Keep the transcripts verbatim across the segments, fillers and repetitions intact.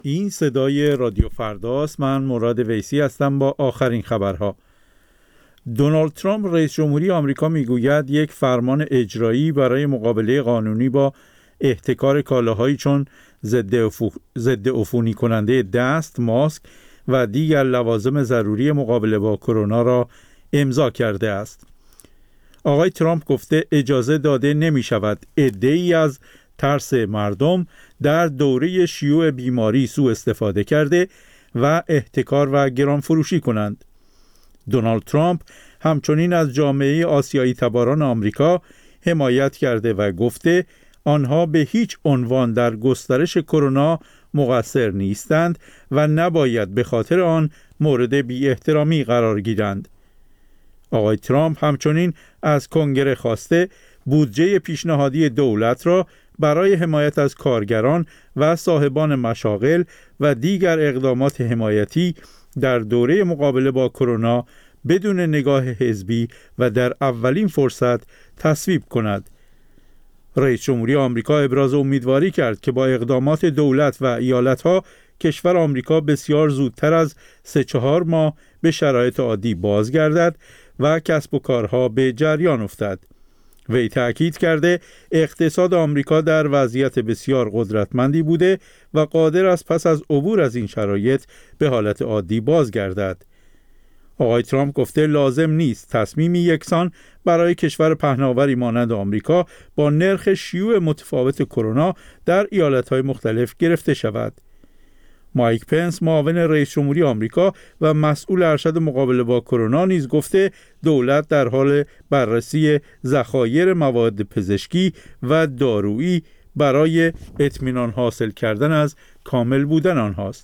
این صدای رادیو فرداست. من مراد ویسی هستم با آخرین خبرها. دونالد ترامپ رئیس جمهوری آمریکا میگوید یک فرمان اجرایی برای مقابله قانونی با احتکار کالاهایی چون ضد عفو... ضد عفونی کننده دست، ماسک و دیگر لوازم ضروری مقابله با کرونا را امضا کرده است. آقای ترامپ گفته اجازه داده نمی شود عده‌ای از ترس مردم در دوره شیوع بیماری سوء استفاده کرده و احتکار و گرانفروشی کنند. دونالد ترامپ همچنین از جامعه آسیایی تباران آمریکا حمایت کرده و گفته آنها به هیچ عنوان در گسترش کرونا مقصر نیستند و نباید به خاطر آن مورد بی احترامی قرار گیرند. آقای ترامپ همچنین از کنگره خواسته بودجه پیشنهادی دولت را برای حمایت از کارگران و صاحبان مشاغل و دیگر اقدامات حمایتی در دوره مقابله با کرونا بدون نگاه حزبی و در اولین فرصت تصویب کند. رئیس جمهوری آمریکا ابراز امیدواری کرد که با اقدامات دولت و ایالت‌ها کشور آمریکا بسیار زودتر از سه چهار ماه به شرایط عادی بازگردد و کسب و کارها به جریان افتد. وی تأکید کرده اقتصاد آمریکا در وضعیت بسیار قدرتمندی بوده و قادر است پس از عبور از این شرایط به حالت عادی بازگردد. آقای ترامپ گفته لازم نیست تصمیمی یکسان برای کشور پهناوری مانند آمریکا با نرخ شیوع متفاوت کرونا در ایالت‌های مختلف گرفته شود. مایک پنس معاون رئیس جمهوری آمریکا و مسئول ارشد مقابله با کرونا نیز گفته دولت در حال بررسی ذخایر مواد پزشکی و دارویی برای اطمینان حاصل کردن از کامل بودن آنهاست.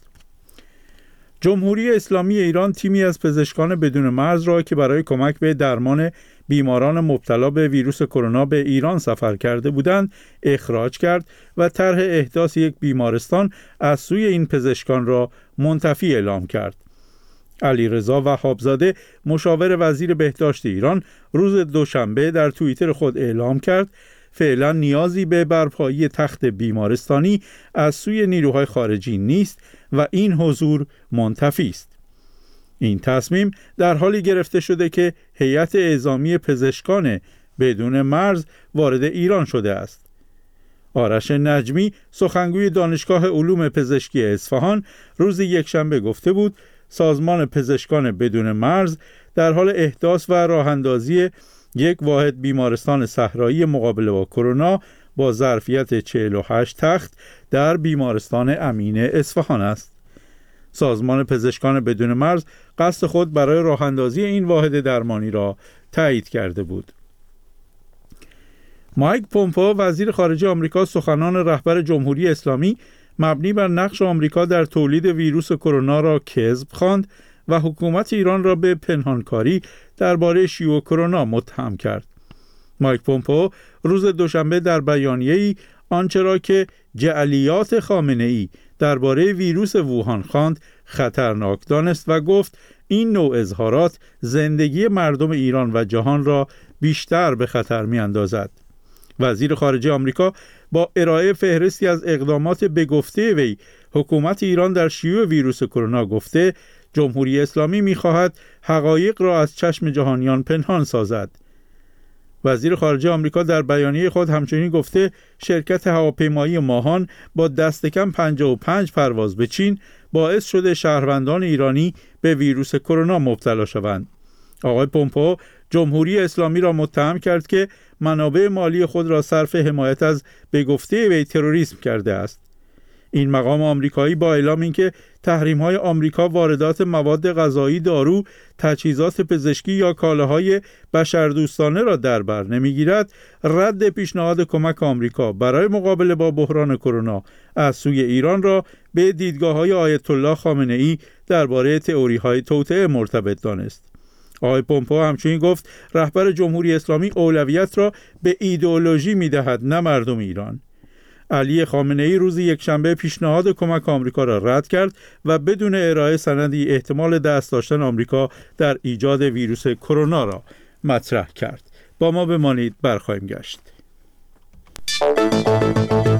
جمهوری اسلامی ایران تیمی از پزشکان بدون مرز را که برای کمک به درمان بیماران مبتلا به ویروس کرونا به ایران سفر کرده بودند اخراج کرد و طرح احداث یک بیمارستان از سوی این پزشکان را منتفی اعلام کرد. علیرضا وهابزاده مشاور وزیر بهداشت ایران روز دوشنبه در توییتر خود اعلام کرد فعلا نیازی به برپایی تخت بیمارستانی از سوی نیروهای خارجی نیست و این حضور منتفی است. این تصمیم در حالی گرفته شده که هیئت اعزامی پزشکان بدون مرز وارد ایران شده است. آرش نجمی سخنگوی دانشگاه علوم پزشکی اصفهان روز یکشنبه گفته بود سازمان پزشکان بدون مرز در حال احداث و راه‌اندازی یک واحد بیمارستان صحرایی مقابله با کرونا با ظرفیت چهل و هشت تخت در بیمارستان امین اصفهان است. سازمان پزشکان بدون مرز قصد خود برای راه‌اندازی این واحد درمانی را تایید کرده بود. مایک پومپئو وزیر خارجه آمریکا سخنان رهبر جمهوری اسلامی مبنی بر نقش آمریکا در تولید ویروس کرونا را کذب خواند و حکومت ایران را به پنهانکاری درباره شیوع کرونا متهم کرد. مایک پومپئو روز دوشنبه در بیانیه‌ای آنچه را که جعلیات خامنه‌ای درباره ویروس ووهان خواند خطرناک دانست و گفت این نوع اظهارات زندگی مردم ایران و جهان را بیشتر به خطر می‌اندازد. وزیر خارجه آمریکا با ارائه فهرستی از اقدامات به گفته وی حکومت ایران در شیوع ویروس کرونا گفته جمهوری اسلامی می‌خواهد حقایق را از چشم جهانیان پنهان سازد. وزیر خارجه آمریکا در بیانیه خود همچنین گفته شرکت هواپیمایی ماهان با دست کم پنجاه و پنج پرواز به چین باعث شده شهروندان ایرانی به ویروس کرونا مبتلا شوند. آقای پومپئو جمهوری اسلامی را متهم کرد که منابع مالی خود را صرف حمایت از به گفته وی تروریسم کرده است. این مقام آمریکایی با اعلام اینکه تحریم‌های آمریکا واردات مواد غذایی، دارو، تجهیزات پزشکی یا کالاهای بشردوستانه را در بر نمی‌گیرد، رد پیشنهاد کمک آمریکا برای مقابله با بحران کرونا از سوی ایران را به دیدگاه‌های آیت الله خامنه‌ای درباره تئوری‌های توطئه مرتبط دانست. آقای پومپئو همچنین گفت رهبر جمهوری اسلامی اولویت را به ایدئولوژی می‌دهد نه مردم ایران. علی خامنه‌ای روز یکشنبه پیشنهاد کمک آمریکا را رد کرد و بدون ارائه سندی احتمال دست داشتن آمریکا در ایجاد ویروس کرونا را مطرح کرد. با ما بمانید، برخواهیم گشت.